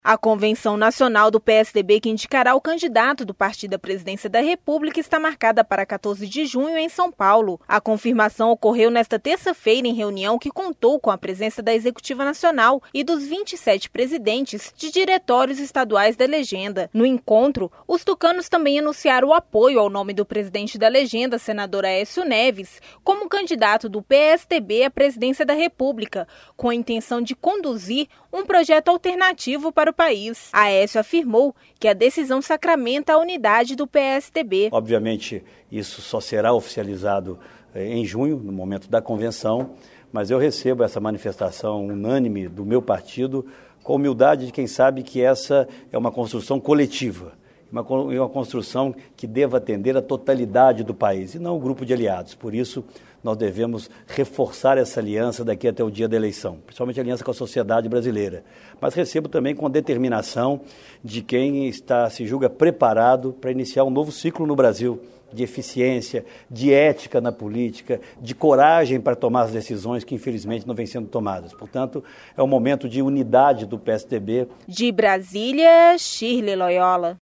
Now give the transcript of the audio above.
A Convenção Nacional do PSDB, que indicará o candidato do partido à presidência da República, está marcada para 14 de junho em São Paulo. A confirmação ocorreu nesta terça-feira em reunião que contou com a presença da Executiva Nacional e dos 27 presidentes de diretórios estaduais da legenda. No encontro, os tucanos também anunciaram o apoio ao nome do presidente da legenda, senador Aécio Neves, como candidato do PSDB à presidência da República, com a intenção de conduzir um projeto alternativo para o país. Aécio afirmou que a decisão sacramenta a unidade do PSDB. Obviamente, isso só será oficializado em junho, no momento da convenção, mas eu recebo essa manifestação unânime do meu partido com humildade de quem sabe que essa é uma construção coletiva, uma construção que deva atender a totalidade do país e não o grupo de aliados. Por isso, nós devemos reforçar essa aliança daqui até o dia da eleição, principalmente a aliança com a sociedade brasileira. Mas recebo também com a determinação de quem se julga preparado para iniciar um novo ciclo no Brasil, de eficiência, de ética na política, de coragem para tomar as decisões que infelizmente não vêm sendo tomadas. Portanto, é um momento de unidade do PSDB. De Brasília, Shirley Loyola.